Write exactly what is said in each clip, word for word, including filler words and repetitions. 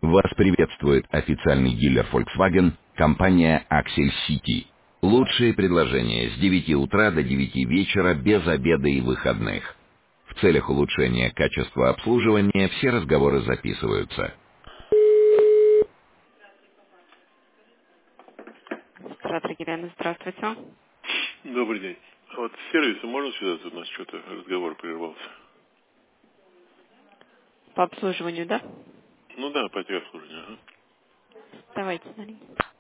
Вас приветствует официальный дилер Volkswagen, компания Axel City. Лучшие предложения с девяти утра до девяти вечера без обеда и выходных. В целях улучшения качества обслуживания все разговоры записываются. Здравствуйте, Елена, здравствуйте. Добрый день. А вот с сервисом можно связаться? У нас что-то разговор прервался. По обслуживанию, да? Ну да, по обслуживанию. Ага. Давайте, смотри.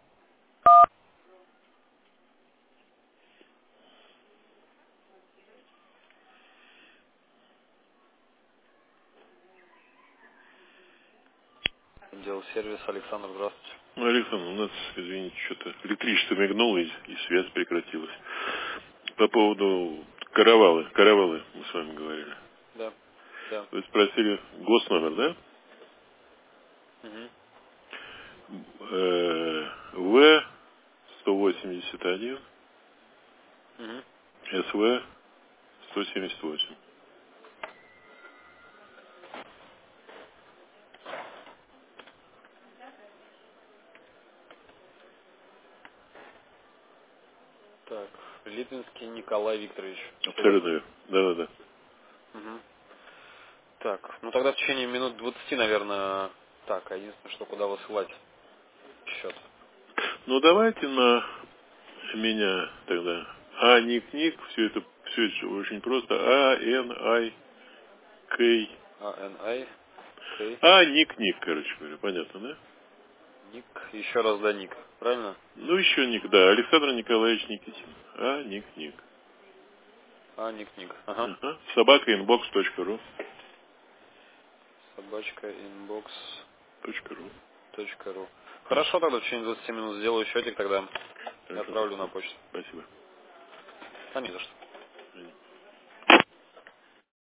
Отдел сервис, Александр, здравствуйте. Ну, Александр, у нас, извините, что-то электричество мигнуло и, и связь прекратилась. По поводу каравалы. Каравалы мы с вами говорили. Да, да. Вы спросили госномер, да? Угу. Э, В сто восемьдесят один, Угу. СВ сто семьдесят восемь. Так, Липинский Николай Викторович. Все Абсолютно верно? верно. Да-да-да. Угу. Так, ну тогда в течение минут двадцати, наверное, так, а единственное, что куда высылать счет. Ну, давайте на меня тогда. А, ник, ник, все это, все это очень просто. А, Н, Ай, Кей. А, Н, Ай, Кей, А, ник, ник, короче говоря, понятно, да? Ник, еще раз да, Ник, правильно? Ну, еще ник, да, Александр Николаевич Никитин. А, ник, ник. А, Ник, Ник. Ага. Ага. Собака инбокс точка ру. Собачка инбокс Точка ру. точка ру. Хорошо, тогда в течение двадцати минут сделаю счетик, тогда Хорошо, отправлю на спасибо. почту. Спасибо. А не за что.